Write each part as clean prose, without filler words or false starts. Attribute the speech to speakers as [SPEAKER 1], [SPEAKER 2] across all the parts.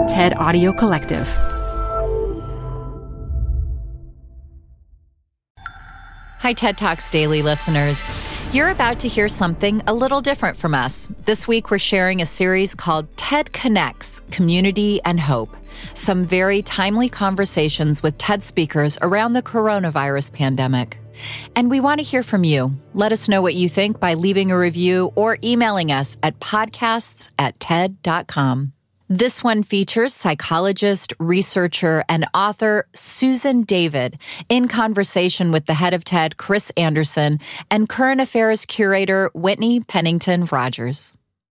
[SPEAKER 1] TED Audio Collective.
[SPEAKER 2] Hi, TED Talks Daily listeners. You're about to hear something a little different from us. This week, we're sharing a series called TED Connects, Community and Hope. Some very timely conversations with TED speakers around the coronavirus pandemic. And we want to hear from you. Let us know what you think by leaving a review or emailing us at podcasts@ted.com. This one features psychologist, researcher, and author Susan David in conversation with the head of TED, Chris Anderson, and current affairs curator Whitney Pennington Rogers.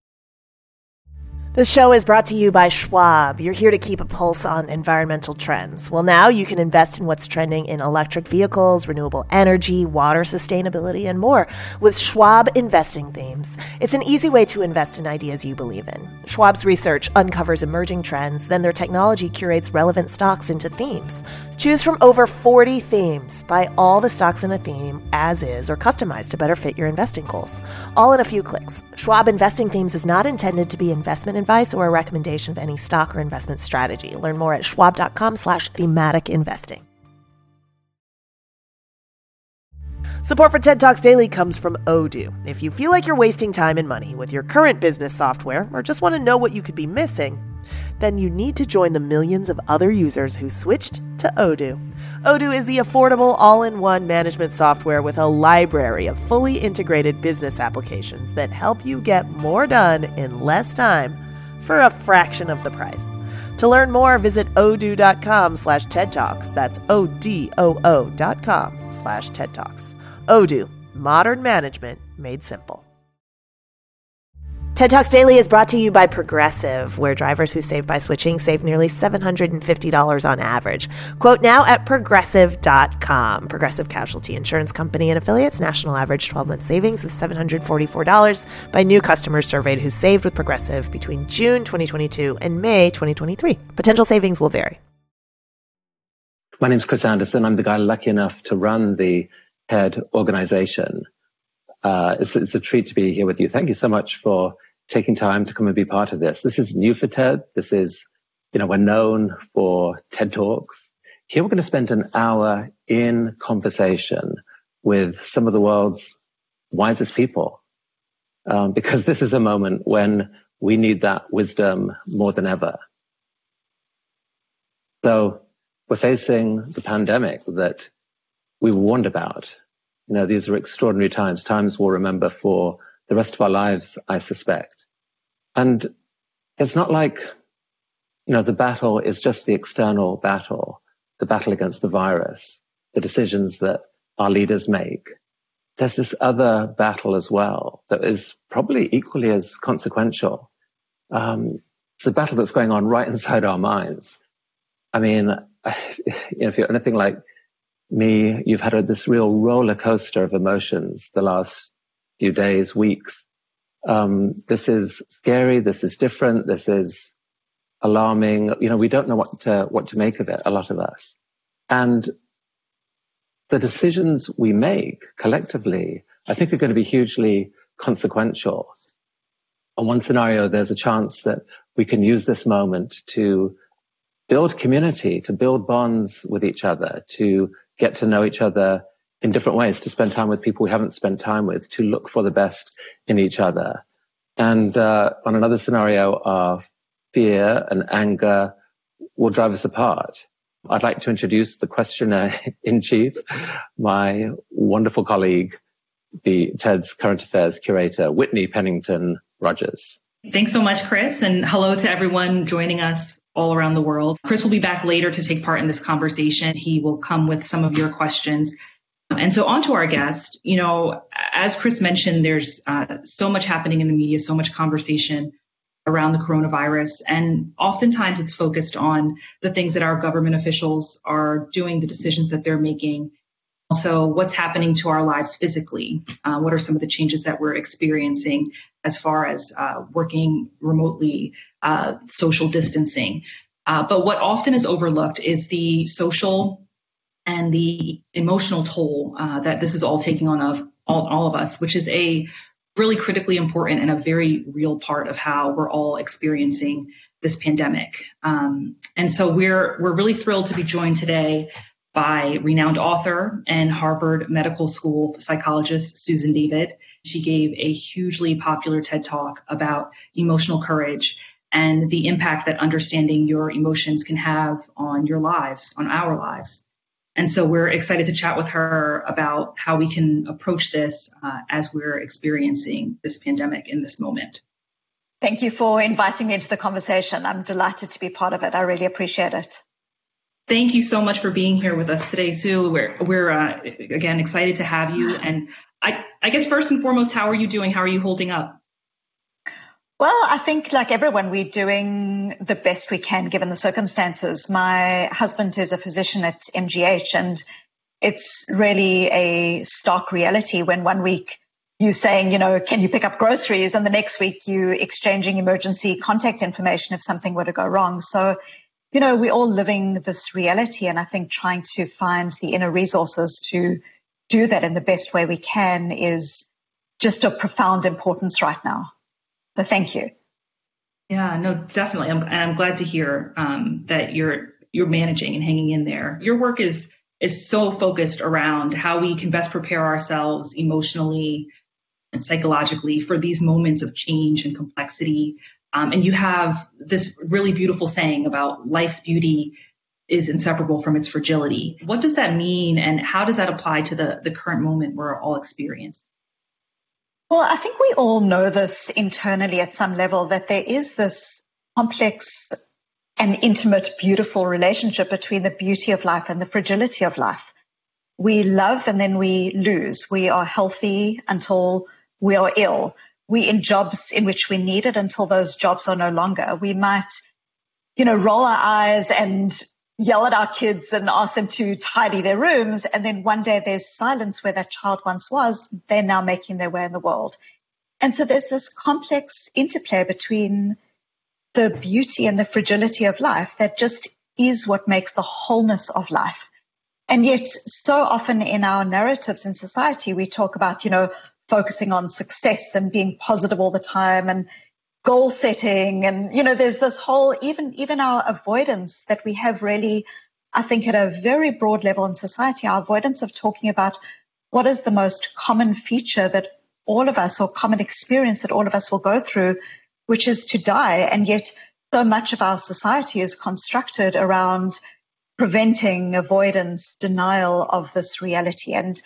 [SPEAKER 3] This show is brought to you by Schwab. You're here to keep a pulse on environmental trends. Well, now you can invest in what's trending in electric vehicles, renewable energy, water sustainability, and more with Schwab Investing Themes. It's an easy way to invest in ideas you believe in. Schwab's research uncovers emerging trends, then their technology curates relevant stocks into themes. Choose from over 40 themes. Buy all the stocks in a theme as is or customized to better fit your investing goals. All in a few clicks. Schwab Investing Themes is not intended to be investment advice or a recommendation of any stock or investment strategy. Learn more at schwab.com/thematic investing. Support for TED Talks Daily comes from Odoo. If you feel like you're wasting time and money with your current business software or just want to know what you could be missing, then you need to join the millions of other users who switched to Odoo. Odoo is the affordable all-in-one management software with a library of fully integrated business applications that help you get more done in less time for a fraction of the price. To learn more, visit odoo.com/TED Talks. That's ODOO.com/TED Talks. Odoo, modern management made simple. TED Talks Daily is brought to you by Progressive, where drivers who save by switching save nearly $750 on average. Quote now at Progressive.com. Progressive Casualty Insurance Company and affiliates. National average 12-month savings of $744 by new customers surveyed who saved with Progressive between June 2022 and May 2023. Potential savings will vary.
[SPEAKER 4] My name's Chris Anderson. I'm the guy lucky enough to run the TED organization. It's a treat to be here with you. Thank you so much for taking time to come and be part of this. This is new for TED. This is, we're known for TED Talks. Here we're going to spend an hour in conversation with some of the world's wisest people, because this is a moment when we need that wisdom more than ever. So we're facing the pandemic that we warned about. These are extraordinary times we'll remember for the rest of our lives, I suspect. And it's not like, the battle is just the external battle, the battle against the virus, the decisions that our leaders make. There's this other battle as well that is probably equally as consequential. It's a battle that's going on right inside our minds. I mean, if you're anything like me, you've had this real roller coaster of emotions the last few days, weeks. This is scary. This is different. This is alarming. We don't know what to make of it, a lot of us. And the decisions we make collectively, I think, are going to be hugely consequential. On one scenario, there's a chance that we can use this moment to build community, to build bonds with each other, to get to know each other in different ways, to spend time with people we haven't spent time with, to look for the best in each other. And on another scenario, our fear and anger will drive us apart. I'd like to introduce the questioner in chief, my wonderful colleague, the TED's current affairs curator, Whitney Pennington Rogers.
[SPEAKER 5] Thanks so much, Chris, and hello to everyone joining us all around the world. Chris will be back later to take part in this conversation. He will come with some of your questions. And so on to our guest. As Chris mentioned, there's so much happening in the media, so much conversation around the coronavirus. And oftentimes it's focused on the things that our government officials are doing, the decisions that they're making. Also, what's happening to our lives physically? What are some of the changes that we're experiencing as far as working remotely, social distancing? But what often is overlooked is the social and the emotional toll that this is all taking on all of us, which is a really critically important and a very real part of how we're all experiencing this pandemic. And so we're really thrilled to be joined today by renowned author and Harvard Medical School psychologist Susan David. She gave a hugely popular TED Talk about emotional courage and the impact that understanding your emotions can have on your lives, on our lives. And so we're excited to chat with her about how we can approach this as we're experiencing this pandemic in this moment.
[SPEAKER 1] Thank you for inviting me into the conversation. I'm delighted to be part of it. I really appreciate it.
[SPEAKER 5] Thank you so much for being here with us today, Sue. We're again excited to have you. And I guess first and foremost, how are you doing? How are you holding up?
[SPEAKER 1] Well, I think like everyone, we're doing the best we can given the circumstances. My husband is a physician at MGH, and it's really a stark reality when one week you're saying, can you pick up groceries? And the next week you're exchanging emergency contact information if something were to go wrong. So, we're all living this reality, and I think trying to find the inner resources to do that in the best way we can is just of profound importance right now. So thank you.
[SPEAKER 5] Yeah, no, definitely. I'm glad to hear that you're managing and hanging in there. Your work is so focused around how we can best prepare ourselves emotionally and psychologically for these moments of change and complexity. And you have this really beautiful saying about life's beauty is inseparable from its fragility. What does that mean, and how does that apply to the current moment we're all experiencing?
[SPEAKER 1] Well, I think we all know this internally at some level, that there is this complex and intimate, beautiful relationship between the beauty of life and the fragility of life. We love and then we lose. We are healthy until we are ill. We in jobs in which we need it until those jobs are no longer. We might, roll our eyes and yell at our kids and ask them to tidy their rooms. And then one day there's silence where that child once was. They're now making their way in the world. And so there's this complex interplay between the beauty and the fragility of life that just is what makes the wholeness of life. And yet so often in our narratives in society, we talk about, focusing on success and being positive all the time and goal setting. And, there's this whole, even our avoidance that we have really, I think at a very broad level in society, our avoidance of talking about what is the most common feature that all of us, or common experience that all of us will go through, which is to die. And yet so much of our society is constructed around preventing, avoidance, denial of this reality. And,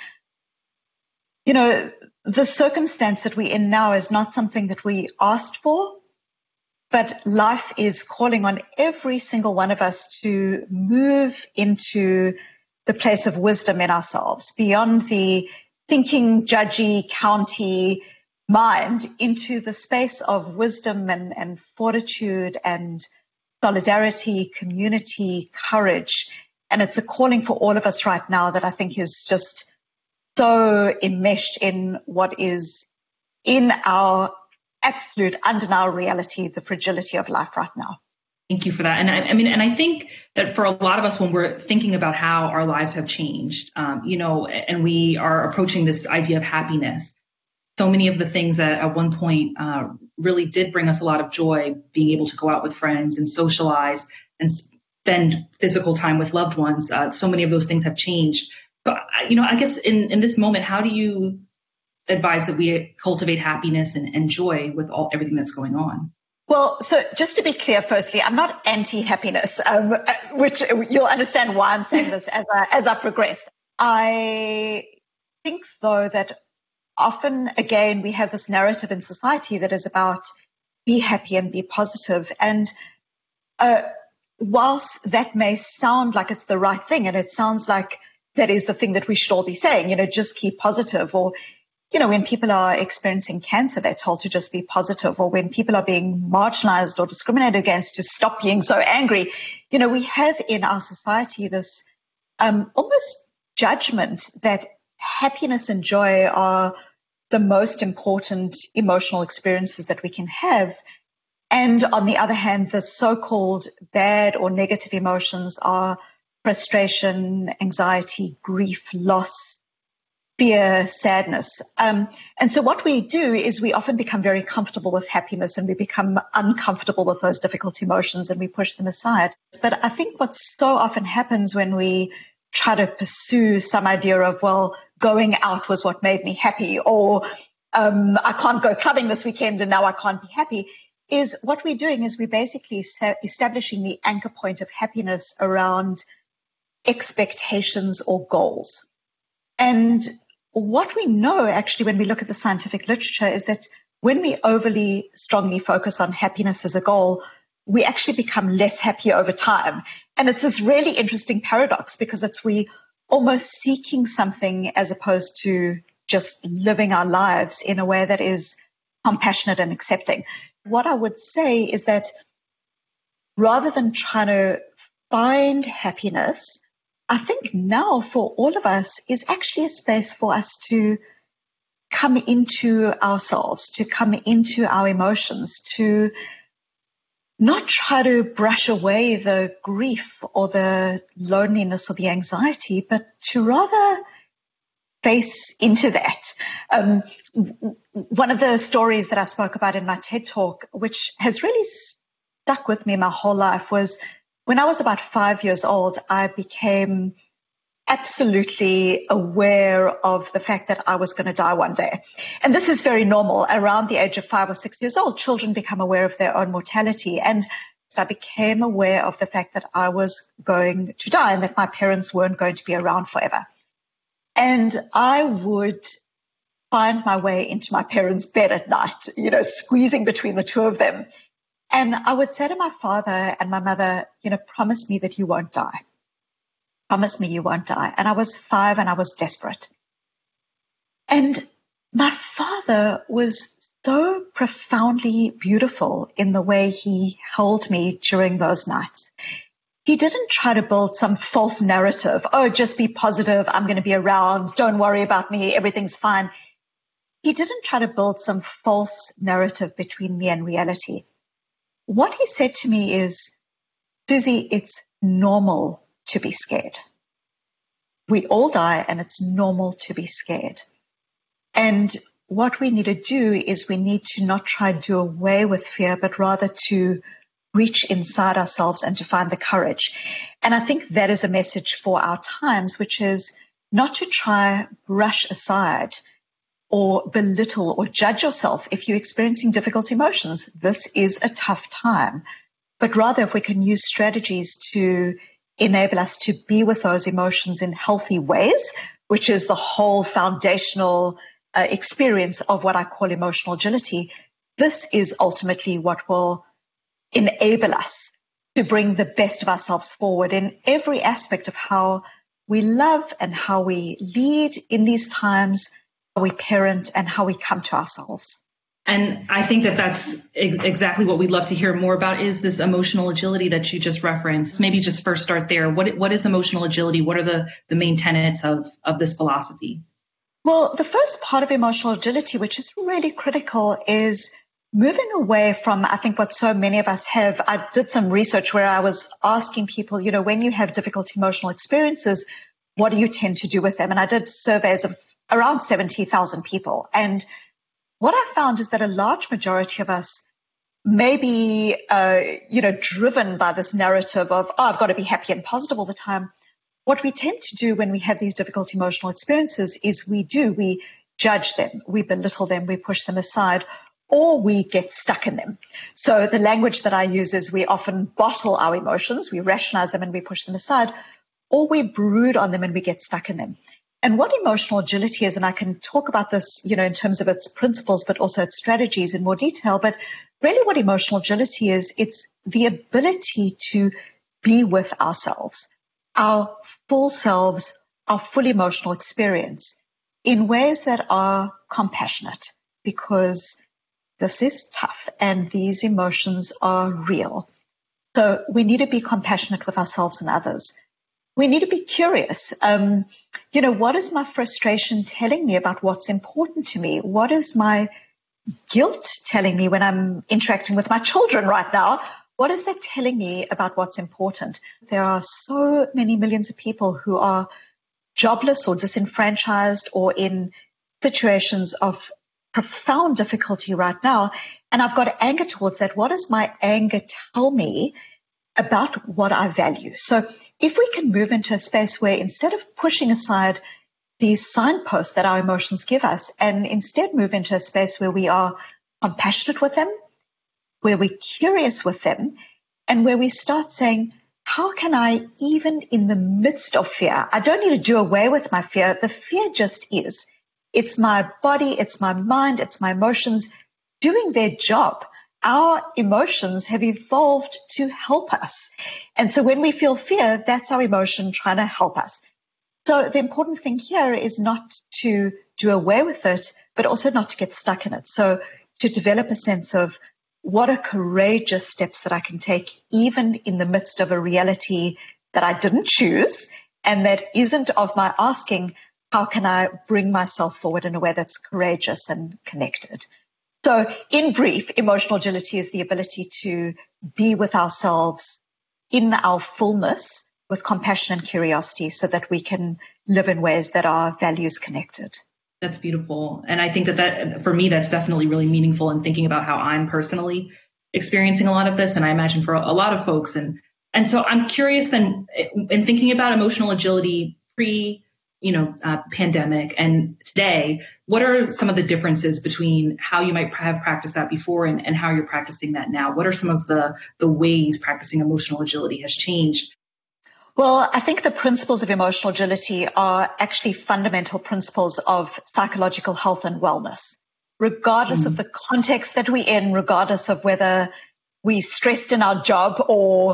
[SPEAKER 1] the circumstance that we're in now is not something that we asked for, but life is calling on every single one of us to move into the place of wisdom in ourselves, beyond the thinking, judgy, county mind, into the space of wisdom and fortitude and solidarity, community, courage. And it's a calling for all of us right now that I think is just so enmeshed in what is in our absolute undeniable reality, the fragility of life right now.
[SPEAKER 5] Thank you for that. And I think that for a lot of us, when we're thinking about how our lives have changed, and we are approaching this idea of happiness, so many of the things that at one point really did bring us a lot of joy, being able to go out with friends and socialize and spend physical time with loved ones, so many of those things have changed. So, I guess in this moment, how do you advise that we cultivate happiness and joy with everything that's going on?
[SPEAKER 1] Well, so just to be clear, firstly, I'm not anti-happiness, which you'll understand why I'm saying this as I progress. I think, though, that often, again, we have this narrative in society that is about be happy and be positive. And whilst that may sound like it's the right thing, and it sounds like that is the thing that we should all be saying, just keep positive. Or, when people are experiencing cancer, they're told to just be positive. Or when people are being marginalized or discriminated against, to stop being so angry. We have in our society this almost judgment that happiness and joy are the most important emotional experiences that we can have. And on the other hand, the so-called bad or negative emotions are frustration, anxiety, grief, loss, fear, sadness. And so what we do is we often become very comfortable with happiness and we become uncomfortable with those difficult emotions and we push them aside. But I think what so often happens when we try to pursue some idea of, well, going out was what made me happy, or I can't go clubbing this weekend and now I can't be happy, is what we're doing is we're basically establishing the anchor point of happiness around expectations or goals. And what we know actually when we look at the scientific literature is that when we overly strongly focus on happiness as a goal, we actually become less happy over time. And it's this really interesting paradox because we almost seeking something as opposed to just living our lives in a way that is compassionate and accepting. What I would say is that rather than trying to find happiness, I think now for all of us is actually a space for us to come into ourselves, to come into our emotions, to not try to brush away the grief or the loneliness or the anxiety, but to rather face into that. One of the stories that I spoke about in my TED Talk, which has really stuck with me my whole life, was when I was about 5 years old, I became absolutely aware of the fact that I was going to die one day. And this is very normal. Around the age of 5 or 6 years old, children become aware of their own mortality. And so I became aware of the fact that I was going to die and that my parents weren't going to be around forever. And I would find my way into my parents' bed at night, squeezing between the two of them. And I would say to my father and my mother, promise me that you won't die. Promise me you won't die. And I was 5 and I was desperate. And my father was so profoundly beautiful in the way he held me during those nights. He didn't try to build some false narrative. Oh, just be positive. I'm going to be around. Don't worry about me. Everything's fine. He didn't try to build some false narrative between me and reality. What he said to me is, Susie, it's normal to be scared. We all die and it's normal to be scared. And what we need to do is we need to not try to do away with fear, but rather to reach inside ourselves and to find the courage. And I think that is a message for our times, which is not to try brush aside or belittle or judge yourself if you're experiencing difficult emotions. This is a tough time. But rather, if we can use strategies to enable us to be with those emotions in healthy ways, which is the whole foundational experience of what I call emotional agility, this is ultimately what will enable us to bring the best of ourselves forward in every aspect of how we love and how we lead in these times, how we parent, and how we come to ourselves.
[SPEAKER 5] And I think that that's exactly what we'd love to hear more about is this emotional agility that you just referenced. Maybe just first start there. What is emotional agility? What are the main tenets of this philosophy?
[SPEAKER 1] Well, the first part of emotional agility, which is really critical, is moving away from, I think, what so many of us have. I did some research where I was asking people, when you have difficult emotional experiences, what do you tend to do with them? And I did surveys of around 70,000 people. And what I found is that a large majority of us may be, driven by this narrative of, I've got to be happy and positive all the time. What we tend to do when we have these difficult emotional experiences is we judge them, we belittle them, we push them aside, or we get stuck in them. So the language that I use is we often bottle our emotions, we rationalize them and we push them aside, or we brood on them and we get stuck in them. And what emotional agility is, and I can talk about this, in terms of its principles, but also its strategies in more detail, but really what emotional agility is, it's the ability to be with ourselves, our full selves, our full emotional experience in ways that are compassionate, because this is tough and these emotions are real. So we need to be compassionate with ourselves and others. We need to be curious. What is my frustration telling me about what's important to me? What is my guilt telling me when I'm interacting with my children right now? What is that telling me about what's important? There are so many millions of people who are jobless or disenfranchised or in situations of profound difficulty right now, and I've got anger towards that, what does my anger tell me about what I value? So if we can move into a space where instead of pushing aside these signposts that our emotions give us, and instead move into a space where we are compassionate with them, where we're curious with them, and where we start saying, how can I, even in the midst of fear, I don't need to do away with my fear. The fear just is. It's my body, it's my mind, it's my emotions doing their job. Our emotions have evolved to help us. And so when we feel fear, that's our emotion trying to help us. So the important thing here is not to do away with it, but also not to get stuck in it. So to develop a sense of what are courageous steps that I can take, even in the midst of a reality that I didn't choose and that isn't of my asking, how can I bring myself forward in a way that's courageous and connected? So in brief, emotional agility is the ability to be with ourselves in our fullness with compassion and curiosity so that we can live in ways that are values connected.
[SPEAKER 5] That's beautiful. And I think that for me, that's definitely really meaningful in thinking about how I'm personally experiencing a lot of this. And I imagine for a lot of folks. And so I'm curious then in thinking about emotional agility pandemic and today, what are some of the differences between how you might have practiced that before and how you're practicing that now? What are some of the ways practicing emotional agility has changed?
[SPEAKER 1] Well, I think the principles of emotional agility are actually fundamental principles of psychological health and wellness, regardless of the context that we're in, regardless of whether we're stressed in our job or,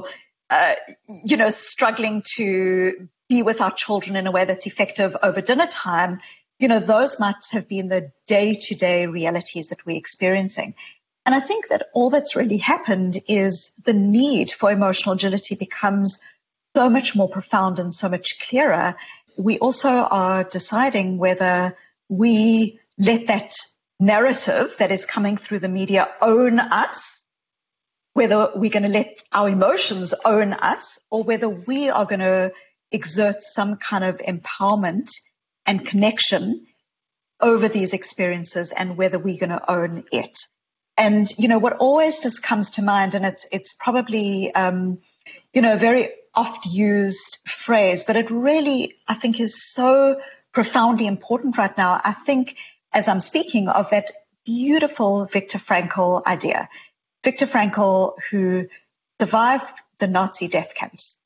[SPEAKER 1] struggling to be with our children in a way that's effective over dinner time. Those might have been the day-to-day realities that we're experiencing. And I think that all that's really happened is the need for emotional agility becomes so much more profound and so much clearer. We also are deciding whether we let that narrative that is coming through the media own us, whether we're going to let our emotions own us, or whether we are going to exert some kind of empowerment and connection over these experiences and whether we're going to own it. And, what always just comes to mind, and it's probably, a very oft used phrase, but it really, I think, is so profoundly important right now. I think as I'm speaking of that beautiful Viktor Frankl idea, Viktor Frankl, who survived the Nazi death camps,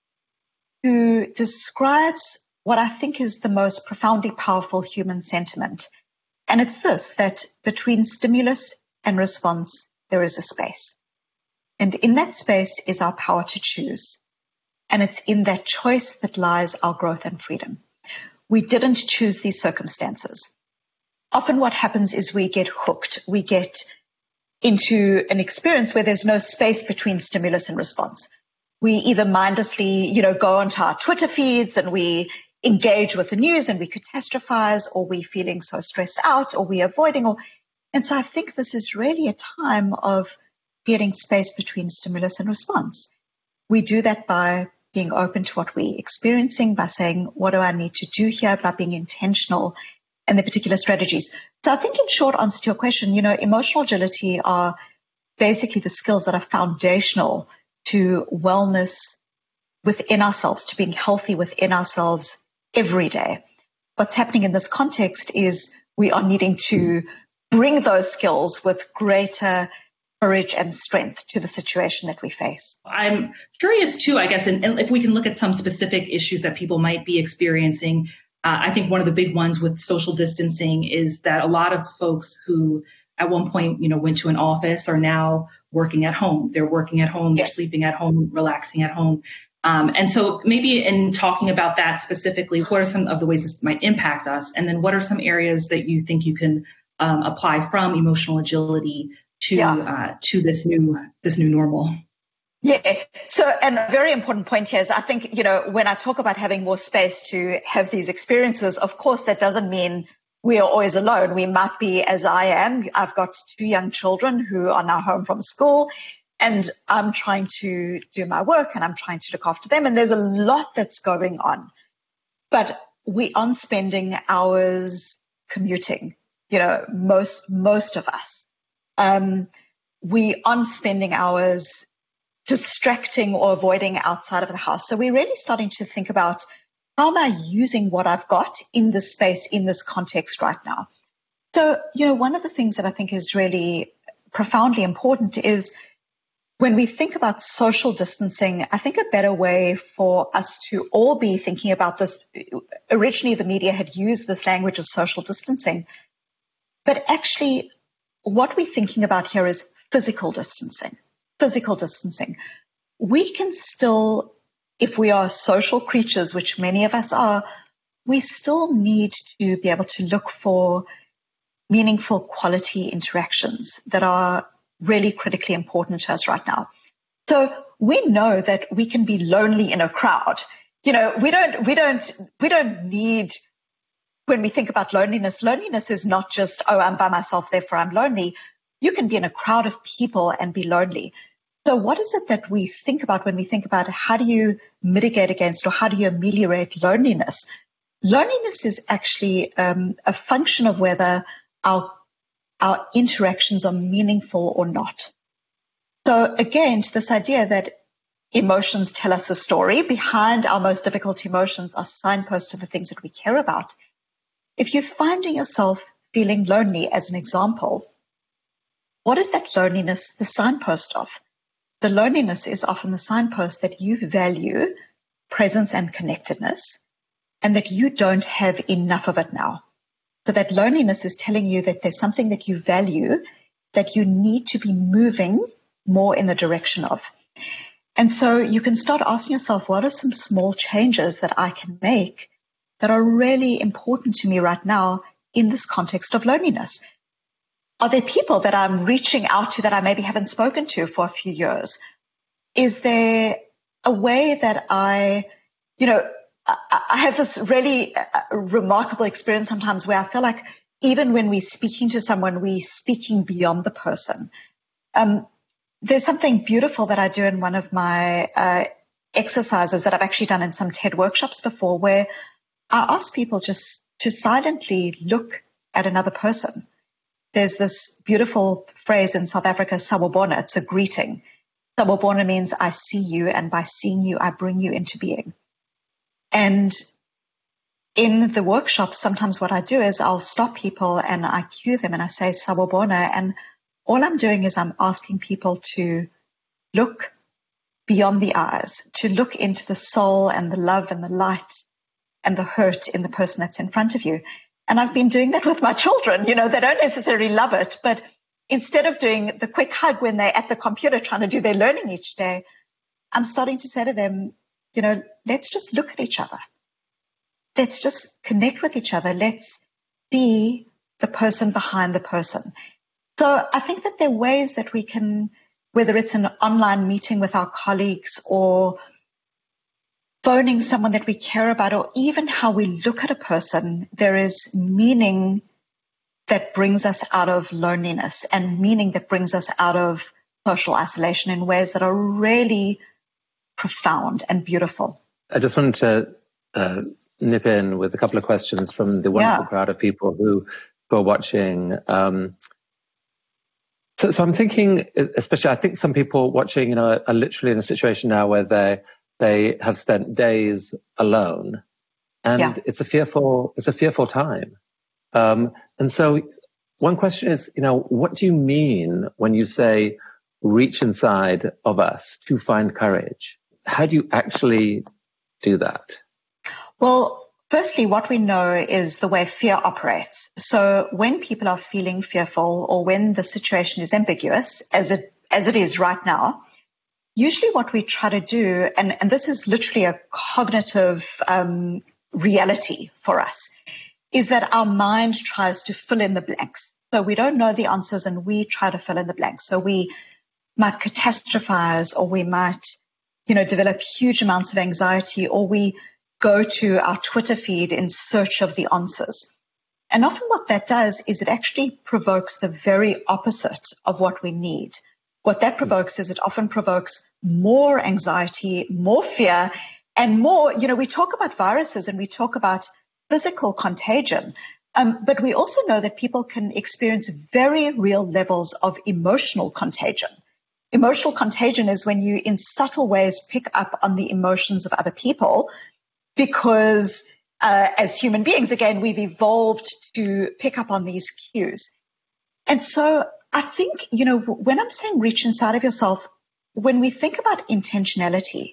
[SPEAKER 1] who describes what I think is the most profoundly powerful human sentiment. And it's this, that between stimulus and response, there is a space. And in that space is our power to choose. And it's in that choice that lies our growth and freedom. We didn't choose these circumstances. Often what happens is we get hooked. We get into an experience where there's no space between stimulus and response. We either mindlessly, go onto our Twitter feeds and we engage with the news and we catastrophize, or we're feeling so stressed out, or we're avoiding. And so I think this is really a time of creating space between stimulus and response. We do that by being open to what we're experiencing, by saying, what do I need to do here, by being intentional and the particular strategies. So I think in short answer to your question, emotional agility are basically the skills that are foundational to wellness within ourselves, to being healthy within ourselves every day. What's happening in this context is we are needing to bring those skills with greater courage and strength to the situation that we face.
[SPEAKER 5] I'm curious too, I guess, and if we can look at some specific issues that people might be experiencing. I think one of the big ones with social distancing is that a lot of folks who at one point, went to an office are now working at home. They're working at home, they're sleeping at home, relaxing at home. And so maybe in talking about that specifically, what are some of the ways this might impact us? And then what are some areas that you think you can apply from emotional agility to this new normal?
[SPEAKER 1] Yeah. So, and a very important point here is I think, when I talk about having more space to have these experiences, of course, that doesn't mean we are always alone. We might be, as I am. I've got 2 young children who are now home from school, and I'm trying to do my work and I'm trying to look after them. And there's a lot that's going on. But we aren't spending hours commuting, most of us. We aren't spending hours distracting or avoiding outside of the house. So we're really starting to think about, how am I using what I've got in this space, in this context right now? So, one of the things that I think is really profoundly important is when we think about social distancing, I think a better way for us to all be thinking about this, originally the media had used this language of social distancing, but actually what we're thinking about here is physical distancing. Physical distancing. We can still, if we are social creatures, which many of us are, we still need to be able to look for meaningful quality interactions that are really critically important to us right now. So we know that we can be lonely in a crowd. We don't need, when we think about loneliness is not just, oh, I'm by myself, therefore I'm lonely. You can be in a crowd of people and be lonely. So what is it that we think about when we think about how do you mitigate against or how do you ameliorate loneliness? Loneliness is actually a function of whether our interactions are meaningful or not. So again, to this idea that emotions tell us a story, behind our most difficult emotions are signposts to the things that we care about. If you're finding yourself feeling lonely, as an example, what is that loneliness the signpost of? The loneliness is often the signpost that you value presence and connectedness, and that you don't have enough of it now. So that loneliness is telling you that there's something that you value that you need to be moving more in the direction of. And so you can start asking yourself, what are some small changes that I can make that are really important to me right now in this context of loneliness? Are there people that I'm reaching out to that I maybe haven't spoken to for a few years? Is there a way that I have this really remarkable experience sometimes where I feel like even when we're speaking to someone, we're speaking beyond the person. There's something beautiful that I do in one of my exercises that I've actually done in some TED workshops before, where I ask people just to silently look at another person. There's this beautiful phrase in South Africa, sawubona. It's a greeting. Sawubona means I see you, and by seeing you, I bring you into being. And in the workshop, sometimes what I do is I'll stop people and I cue them and I say sawubona, and all I'm doing is I'm asking people to look beyond the eyes, to look into the soul and the love and the light and the hurt in the person that's in front of you. And I've been doing that with my children. They don't necessarily love it, but instead of doing the quick hug when they're at the computer trying to do their learning each day, I'm starting to say to them, let's just look at each other. Let's just connect with each other. Let's see the person behind the person. So I think that there are ways that we can, whether it's an online meeting with our colleagues or phoning someone that we care about, or even how we look at a person, there is meaning that brings us out of loneliness and meaning that brings us out of social isolation in ways that are really profound and beautiful.
[SPEAKER 4] I just wanted to nip in with a couple of questions from the wonderful crowd of people who are watching. So I'm thinking, especially, I think some people watching, are literally in a situation now where they have spent days alone, and it's a fearful time. And so one question is, what do you mean when you say reach inside of us to find courage? How do you actually do that? Well,
[SPEAKER 1] firstly, what we know is the way fear operates. So when people are feeling fearful or when the situation is ambiguous, as it is right now, usually what we try to do, and this is literally a cognitive reality for us, is that our mind tries to fill in the blanks. So we don't know the answers and we try to fill in the blanks. So we might catastrophize, or we might, develop huge amounts of anxiety, or we go to our Twitter feed in search of the answers. And often what that does is it actually provokes the very opposite of what we need. What that provokes is it often provokes more anxiety, more fear, and more, we talk about viruses and we talk about physical contagion. But we also know that people can experience very real levels of emotional contagion. Emotional contagion is when you, in subtle ways, pick up on the emotions of other people because as human beings, again, we've evolved to pick up on these cues. And so I think, when I'm saying reach inside of yourself, when we think about intentionality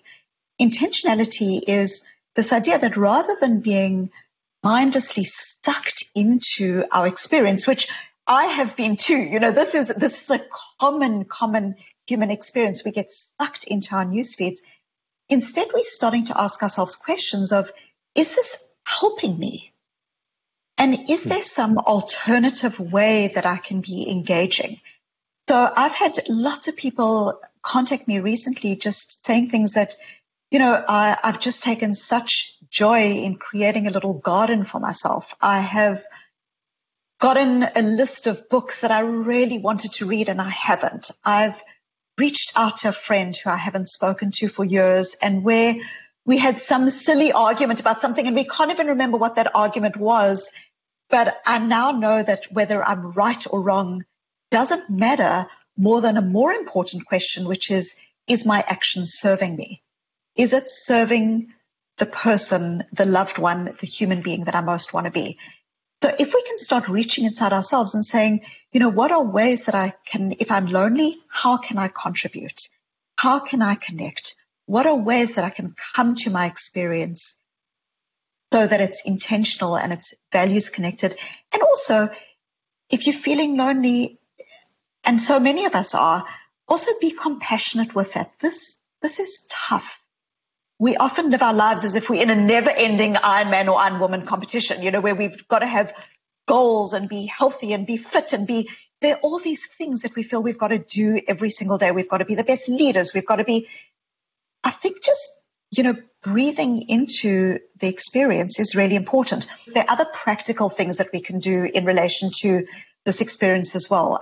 [SPEAKER 1] is this idea that rather than being mindlessly sucked into our experience, which I have been too, this is a common human experience. We get sucked into our news feeds. Instead, we're starting to ask ourselves questions of, is this helping me? And is there some alternative way that I can be engaging? So I've had lots of people contact me recently just saying things that, I've just taken such joy in creating a little garden for myself. I have gotten a list of books that I really wanted to read and I haven't. I've reached out to a friend who I haven't spoken to for years, and where we had some silly argument about something and we can't even remember what that argument was. But I now know that whether I'm right or wrong doesn't matter more than a more important question, which is my action serving me? Is it serving the person, the loved one, the human being that I most want to be? So if we can start reaching inside ourselves and saying, what are ways that I can, if I'm lonely, how can I contribute? How can I connect? What are ways that I can come to my experience so that it's intentional and it's values connected? And also, if you're feeling lonely, and so many of us are, also be compassionate with that. This is tough. We often live our lives as if we're in a never-ending Ironman or Ironwoman competition, where we've got to have goals and be healthy and be fit and there are all these things that we feel we've got to do every single day. We've got to be the best leaders. We've got to be, I think just, breathing into the experience is really important. There are other practical things that we can do in relation to this experience as well.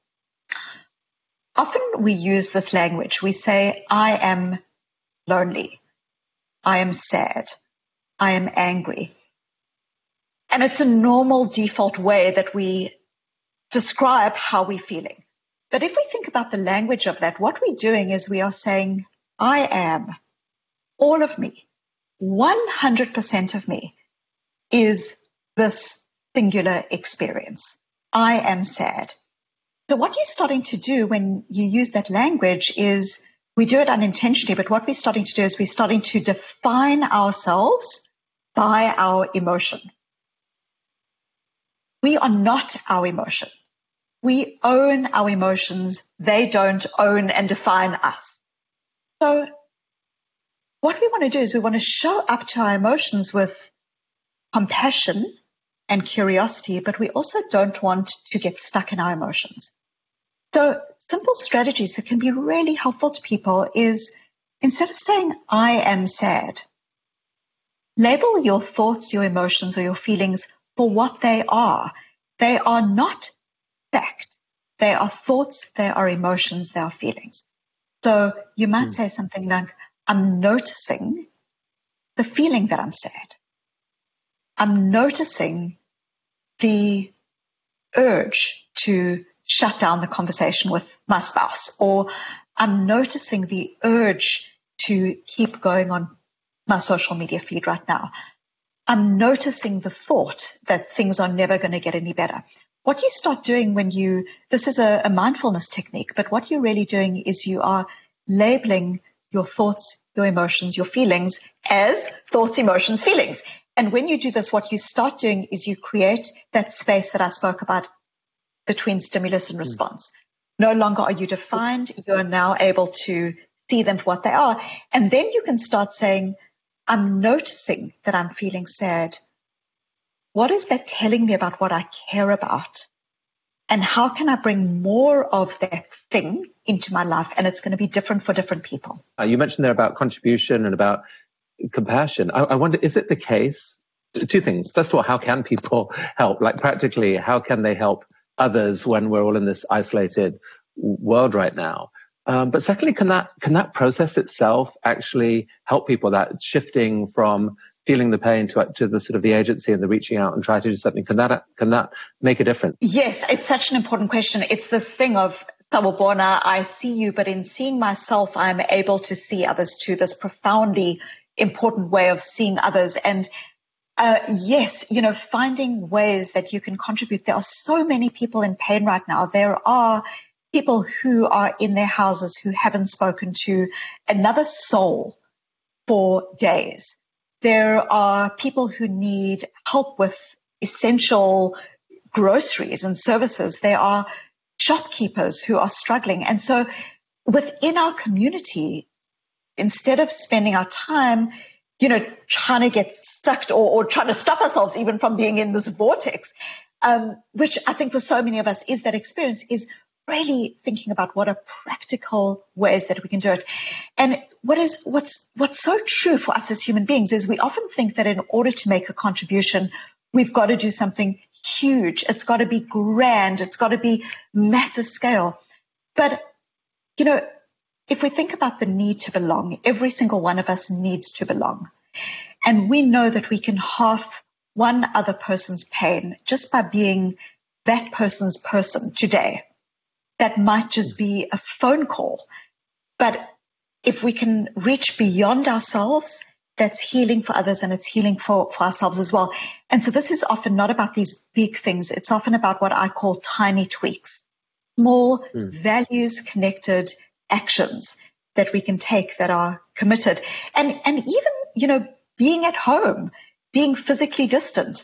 [SPEAKER 1] Often we use this language. We say, I am lonely. I am sad. I am angry. And it's a normal default way that we describe how we're feeling. But if we think about the language of that, what we're doing is we are saying, I am, all of me, 100% of me is this singular experience. I am sad. So what you're starting to do when you use that language is, we do it unintentionally, but what we're starting to do is we're starting to define ourselves by our emotion. We are not our emotion. We own our emotions. They don't own and define us. So what we want to do is we want to show up to our emotions with compassion and curiosity, but we also don't want to get stuck in our emotions. So simple strategies that can be really helpful to people is, instead of saying, I am sad, label your thoughts, your emotions, or your feelings for what they are. They are not fact. They are thoughts, they are emotions, they are feelings. So you might say something like, I'm noticing the feeling that I'm sad. I'm noticing the urge to shut down the conversation with my spouse, or I'm noticing the urge to keep going on my social media feed right now. I'm noticing the thought that things are never going to get any better. What you start doing this is a mindfulness technique, but what you're really doing is you are labeling your thoughts, your emotions, your feelings as thoughts, emotions, feelings. And when you do this, what you start doing is you create that space that I spoke about between stimulus and response. No longer are you defined. You are now able to see them for what they are. And then you can start saying, I'm noticing that I'm feeling sad. What is that telling me about what I care about? And how can I bring more of that thing into my life? And it's going to be different for different people.
[SPEAKER 4] You mentioned there about contribution and about compassion. I wonder, is it the case? Two things. First of all, how can people help? Like practically, how can they help others when we're all in this isolated world right now? But secondly, can that process itself actually help people, that shifting from feeling the pain to the sort of the agency and the reaching out and try to do something? Can that make a difference?
[SPEAKER 1] Yes, it's such an important question. It's this thing of Sawubona, I see you, but in seeing myself, I'm able to see others too, this profoundly important way of seeing others. And yes, finding ways that you can contribute. There are so many people in pain right now. There are people who are in their houses who haven't spoken to another soul for days. There are people who need help with essential groceries and services. There are shopkeepers who are struggling. And so within our community, instead of spending our time, trying to get stuck or trying to stop ourselves even from being in this vortex, which I think for so many of us is that experience, is really thinking about what are practical ways that we can do it. And what's so true for us as human beings is we often think that in order to make a contribution, we've got to do something huge. It's got to be grand. It's got to be massive scale. But, if we think about the need to belong, every single one of us needs to belong. And we know that we can halve one other person's pain just by being that person's person today. That might just be a phone call. But if we can reach beyond ourselves, that's healing for others and it's healing for ourselves as well. And so this is often not about these big things. It's often about what I call tiny tweaks, small values connected actions that we can take that are committed. And even, being at home, being physically distant.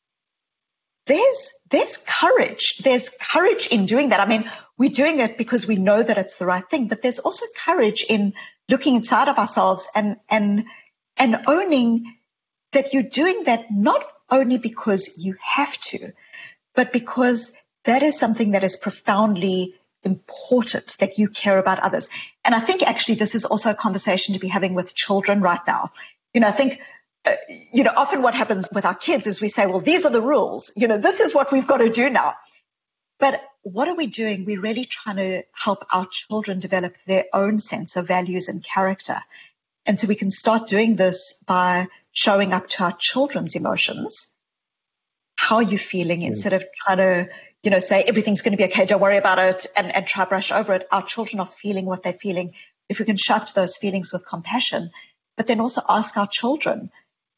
[SPEAKER 1] There's courage. There's courage in doing that. I mean, we're doing it because we know that it's the right thing, but there's also courage in looking inside of ourselves and owning that you're doing that not only because you have to, but because that is something that is profoundly important, that you care about others. And I think actually this is also a conversation to be having with children right now. I think often what happens with our kids is we say, well, these are the rules. This is what we've got to do now. But what are we doing? We're really trying to help our children develop their own sense of values and character. And so we can start doing this by showing up to our children's emotions. How are you feeling? Instead of trying to, say everything's going to be okay, don't worry about it, and try to brush over it. Our children are feeling what they're feeling. If we can show up to those feelings with compassion, but then also ask our children,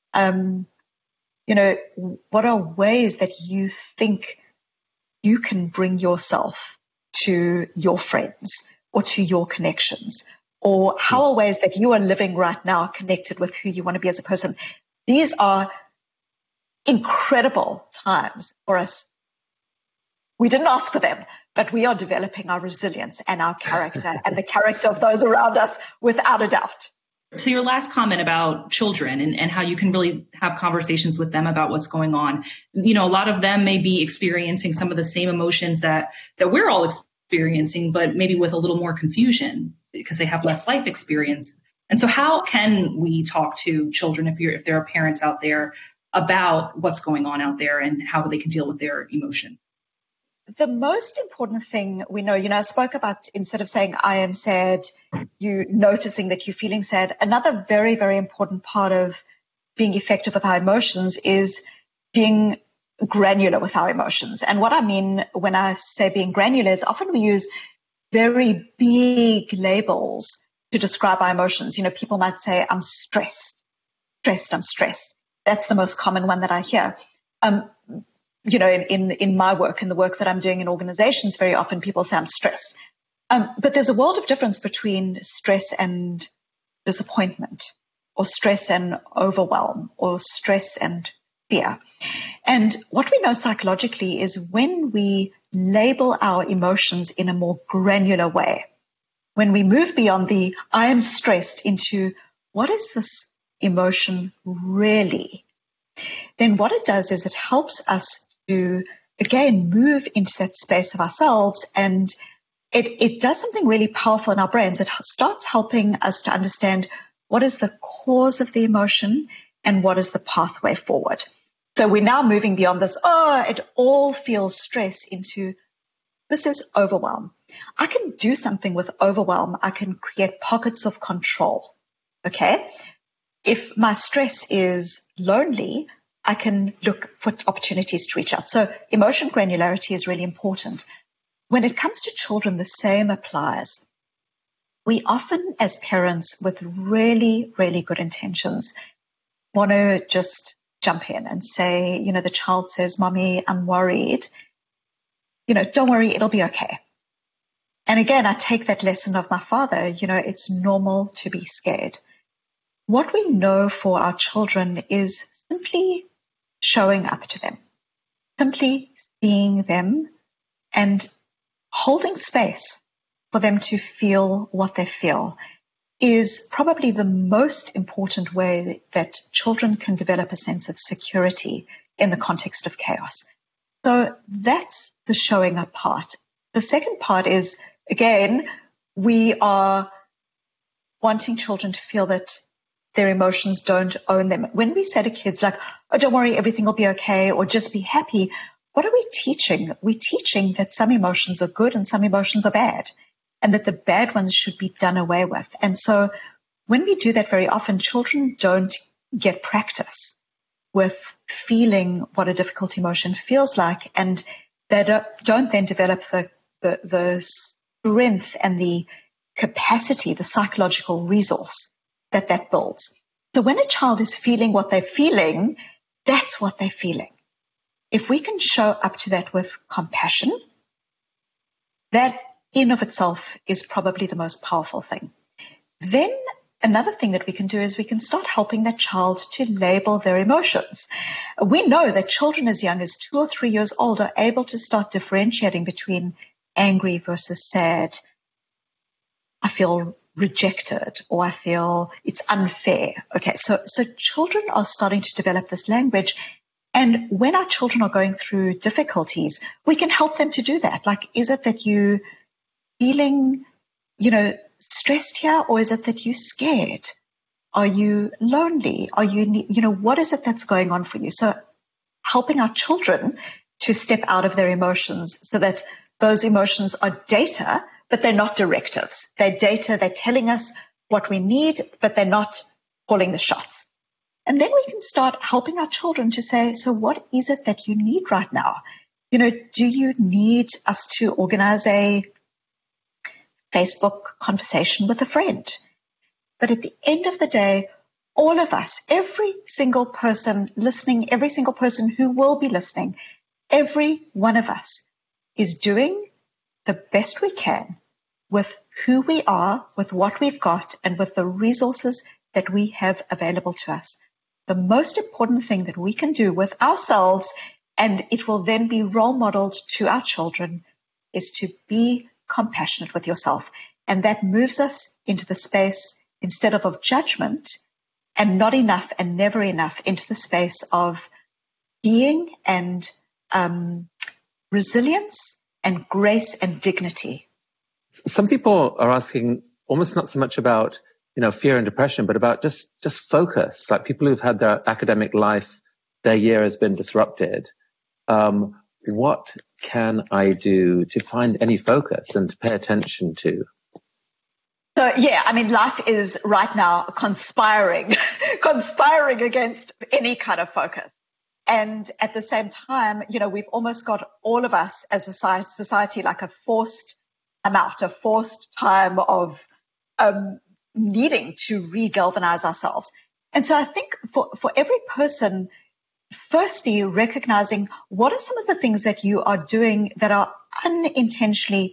[SPEAKER 1] what are ways that you think you can bring yourself to your friends or to your connections? Or how are ways that you are living right now connected with who you want to be as a person? These are incredible times for us. We didn't ask for them, but we are developing our resilience and our character and the character of those around us without a doubt.
[SPEAKER 5] So your last comment about children and how you can really have conversations with them about what's going on. A lot of them may be experiencing some of the same emotions that we're all experiencing, but maybe with a little more confusion because they have less life experience. And so how can we talk to children, if there are parents out there, about what's going on out there and how they can deal with their emotions?
[SPEAKER 1] The most important thing we know, I spoke about, instead of saying I am sad, you noticing that you're feeling sad. Another very, very important part of being effective with our emotions is being granular with our emotions. And what I mean when I say being granular is often we use very big labels to describe our emotions. People might say, I'm stressed. I'm stressed. That's the most common one that I hear. In my work, in the work that I'm doing in organizations, very often people say I'm stressed. But there's a world of difference between stress and disappointment, or stress and overwhelm, or stress and fear. And what we know psychologically is when we label our emotions in a more granular way, when we move beyond the I am stressed into what is this emotion really, then what it does is it helps us to, again, move into that space of ourselves, and it does something really powerful in our brains. It starts helping us to understand what is the cause of the emotion and what is the pathway forward. So we're now moving beyond this, it all feels stress, into this is overwhelm. I can do something with overwhelm. I can create pockets of control. Okay. If my stress is lonely, I can look for opportunities to reach out. So emotion granularity is really important. When it comes to children, the same applies. We often, as parents with really, really good intentions, want to just jump in and say, the child says, "Mommy, I'm worried." Don't worry, it'll be okay. And again, I take that lesson of my father, it's normal to be scared. What we know for our children is simply showing up to them, simply seeing them and holding space for them to feel what they feel is probably the most important way that children can develop a sense of security in the context of chaos. So that's the showing up part. The second part is, again, we are wanting children to feel that their emotions don't own them. When we say to kids like, "Oh, don't worry, everything will be okay," or "just be happy," what are we teaching? We're teaching that some emotions are good and some emotions are bad, and that the bad ones should be done away with. And so when we do that very often, children don't get practice with feeling what a difficult emotion feels like, and they don't then develop the strength and the capacity, the psychological resource that builds. So when a child is feeling what they're feeling, that's what they're feeling. If we can show up to that with compassion, that in of itself is probably the most powerful thing. Then another thing that we can do is we can start helping that child to label their emotions. We know that children as young as 2 or 3 years old are able to start differentiating between angry versus sad. I feel rejected, or I feel it's unfair. Okay, so children are starting to develop this language. And when our children are going through difficulties, we can help them to do that. Like, is it that you feeling, stressed here, or is it that you're scared? Are you lonely? Are you, what is it that's going on for you? So helping our children to step out of their emotions so that those emotions are data, but they're not directives. They're data. They're telling us what we need, but they're not calling the shots. And then we can start helping our children to say, so what is it that you need right now? Do you need us to organize a Facebook conversation with a friend? But at the end of the day, all of us, every single person listening, every single person who will be listening, every one of us is doing the best we can with who we are, with what we've got, and with the resources that we have available to us. The most important thing that we can do with ourselves, and it will then be role modeled to our children, is to be compassionate with yourself. And that moves us into the space, instead of judgment and not enough and never enough, into the space of being and resilience and grace and dignity.
[SPEAKER 4] Some people are asking almost not so much about, fear and depression, but about just focus, like people who've had their academic life, their year has been disrupted. What can I do to find any focus and to pay attention to?
[SPEAKER 1] So, life is right now conspiring against any kind of focus. And at the same time, we've almost got all of us as a society like a forced amount, a forced time of needing to re-galvanize ourselves. And so I think for every person, firstly, recognizing what are some of the things that you are doing that are unintentionally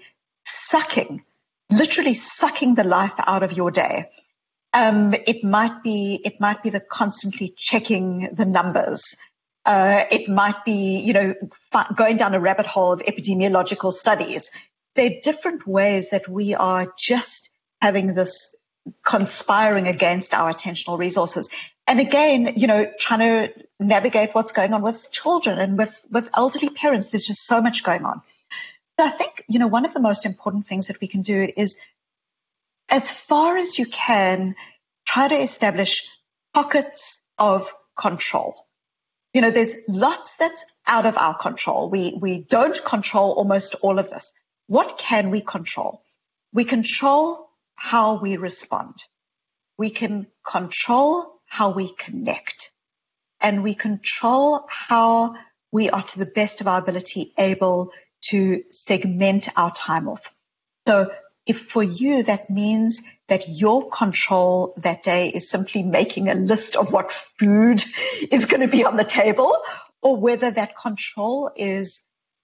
[SPEAKER 1] literally sucking the life out of your day. It might be the constantly checking the numbers. It might be, going down a rabbit hole of epidemiological studies. There are different ways that we are just having this conspiring against our attentional resources. And again, trying to navigate what's going on with children and with elderly parents. There's just so much going on. So I think, one of the most important things that we can do is, as far as you can, try to establish pockets of control. There's lots that's out of our control. We don't control almost all of this. what can we control? We control how we respond. We can control how we connect. And we control how we are, to the best of our ability, able to segment our time off. So if for you that means that your control that day is simply making a list of what food is going to be on the table, or whether that control is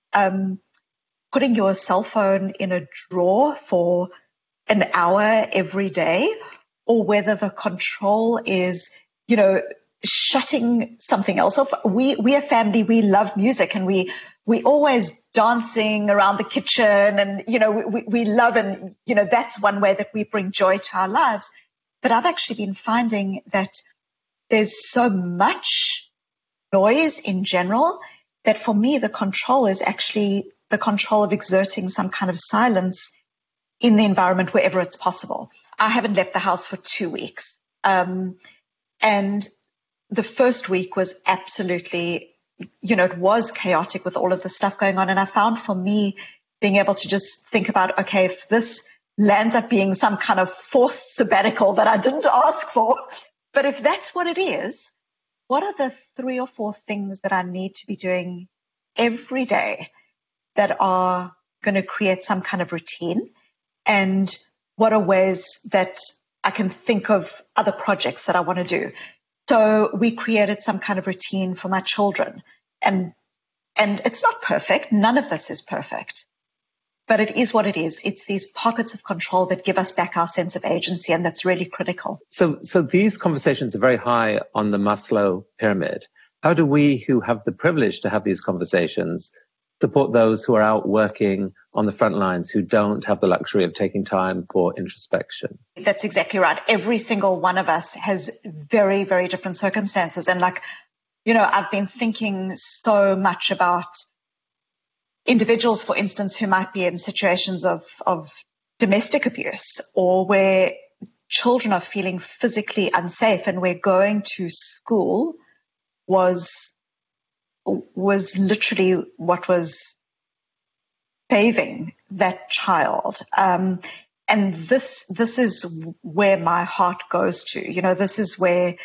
[SPEAKER 1] putting your cell phone in a drawer for an hour every day, or whether the control is, shutting something else off. We a family, we love music, and we always dancing around the kitchen, and, we love, and, that's one way that we bring joy to our lives. But I've actually been finding that there's so much noise in general that for me, the control is actually the control of exerting some kind of silence in the environment wherever it's possible. I haven't left the house for 2 weeks. And the first week was absolutely, it was chaotic with all of the stuff going on. And I found for me being able to just think about, okay, if this lands up being some kind of forced sabbatical that I didn't ask for, but if that's what it is, what are the 3 or 4 things that I need to be doing every day that are going to create some kind of routine? And what are ways that I can think of other projects that I want to do? So we created some kind of routine for my children. And it's not perfect. None of this is perfect. But it is what it is. It's these pockets of control that give us back our sense of agency, and that's really critical.
[SPEAKER 4] So these conversations are very high on the Maslow pyramid. How do we who have the privilege to have these conversations support those who are out working on the front lines, who don't have the luxury of taking time for introspection?
[SPEAKER 1] That's exactly right. Every single one of us has very, very different circumstances. And I've been thinking so much about individuals, for instance, who might be in situations of domestic abuse, or where children are feeling physically unsafe, and where going to school was literally what was saving that child. And this is where my heart goes to. This is where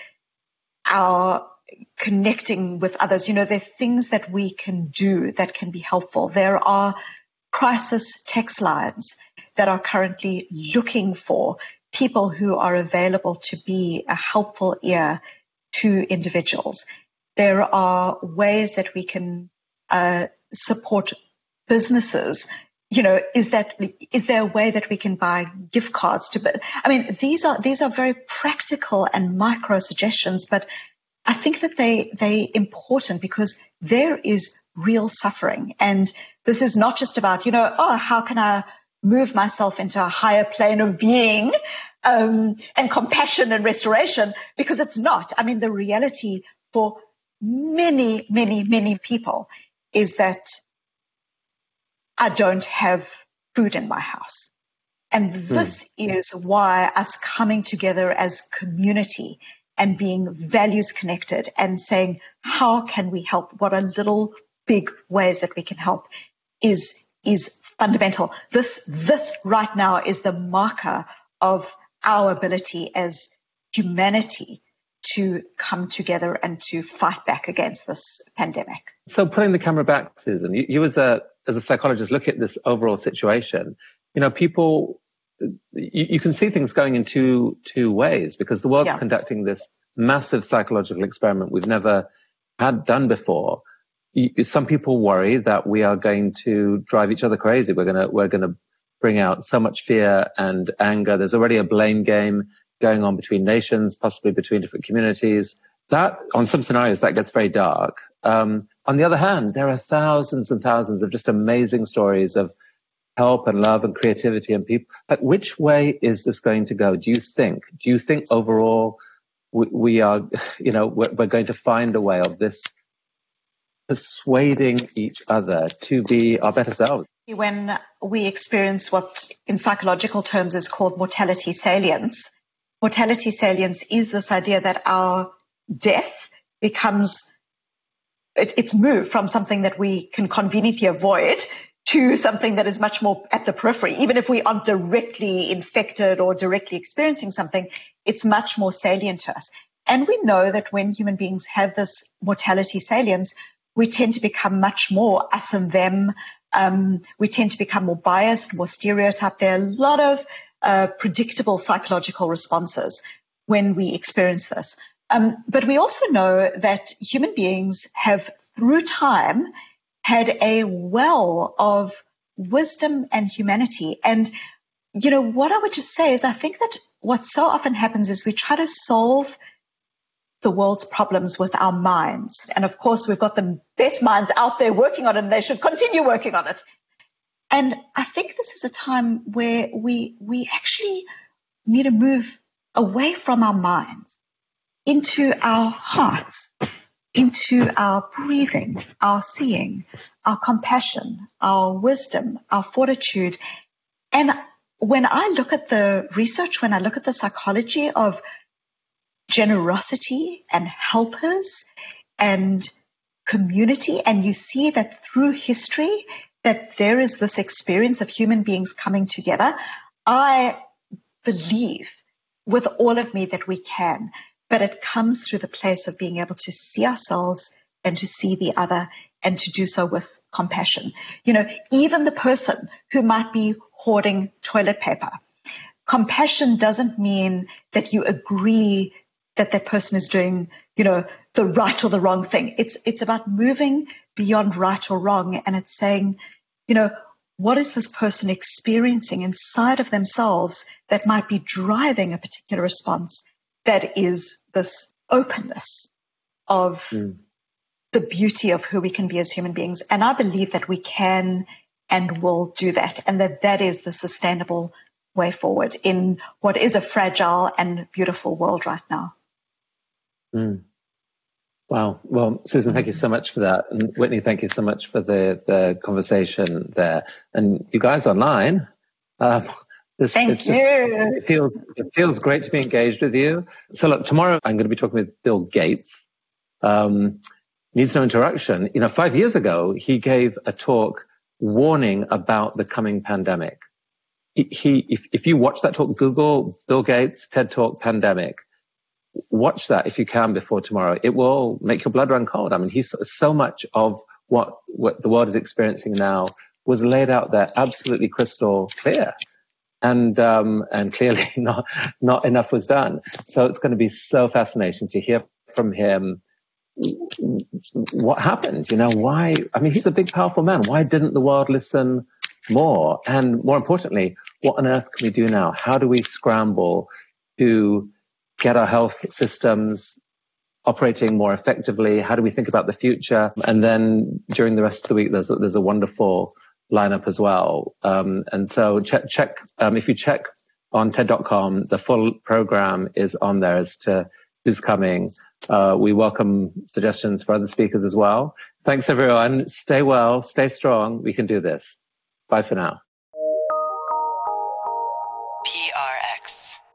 [SPEAKER 1] our connecting with others, there are things that we can do that can be helpful. There are crisis text lines that are currently looking for people who are available to be a helpful ear to individuals. There are ways that we can support businesses. Is there a way that we can buy gift cards these are very practical and micro suggestions, but I think that they important because there is real suffering. And this is not just about, how can I move myself into a higher plane of being and compassion and restoration, because it's not. The reality for many, many, many people is that I don't have food in my house. And this is why us coming together as community and being values connected and saying, how can we help? What are little big ways that we can help is fundamental. This right now is the marker of our ability as humanity to come together and to fight back against this pandemic.
[SPEAKER 4] So putting the camera back, Susan, you as a psychologist look at this overall situation. People, you can see things going in two ways, because the world's conducting this massive psychological experiment we've never had done before. Some people worry that we are going to drive each other crazy. We're going to bring out so much fear and anger. There's already a blame game going on between nations, possibly between different communities. That, on some scenarios, that gets very dark. On the other hand, there are thousands and thousands of just amazing stories of help and love and creativity and people. Like, which way is this going to go? Do you think overall we are, we're going to find a way of this persuading each other to be our better selves?
[SPEAKER 1] When we experience what in psychological terms is called mortality salience is this idea that our death becomes, it's moved from something that we can conveniently avoid to something that is much more at the periphery. Even if we aren't directly infected or directly experiencing something, it's much more salient to us. And we know that when human beings have this mortality salience, we tend to become much more us and them. We tend to become more biased, more stereotyped. There are a lot of predictable psychological responses when we experience this. But we also know that human beings have, through time, had a well of wisdom and humanity. And, what I would just say is I think that what so often happens is we try to solve the world's problems with our minds. And of course, we've got the best minds out there working on it, and they should continue working on it. And I think this is a time where we actually need to move away from our minds into our hearts, into our breathing, our seeing, our compassion, our wisdom, our fortitude. And when I look at the research, when I look at the psychology of generosity and helpers and community, and you see that through history that there is this experience of human beings coming together, I believe with all of me that we can, but it comes through the place of being able to see ourselves and to see the other and to do so with compassion. Even the person who might be hoarding toilet paper, compassion doesn't mean that you agree that that person is doing, the right or the wrong thing. It's about moving beyond right or wrong. And it's saying, what is this person experiencing inside of themselves that might be driving a particular response that is this openness of the beauty of who we can be as human beings. And I believe that we can and will do that, and that is the sustainable way forward in what is a fragile and beautiful world right now.
[SPEAKER 4] Wow. Well, Susan, thank you so much for that. And Whitney, thank you so much for the conversation there. And you guys online,
[SPEAKER 1] Thank you.
[SPEAKER 4] It feels great to be engaged with you. So look, tomorrow I'm going to be talking with Bill Gates. Needs no introduction. 5 years ago, he gave a talk warning about the coming pandemic. If you watch that talk, Google Bill Gates TED Talk pandemic. Watch that if you can before tomorrow. It will make your blood run cold. I mean, so much of what the world is experiencing now was laid out there absolutely crystal clear. And clearly not enough was done. So it's going to be so fascinating to hear from him what happened. Why? I mean, he's a big, powerful man. Why didn't the world listen more? And more importantly, what on earth can we do now? How do we scramble to get our health systems operating more effectively? How do we think about the future? And then during the rest of the week, there's a wonderful lineup as well. And so check if you check on TED.com, the full program is on there as to who's coming. We welcome suggestions for other speakers as well. Thanks, everyone. Stay well, stay strong. We can do this. Bye for now.
[SPEAKER 6] PRX.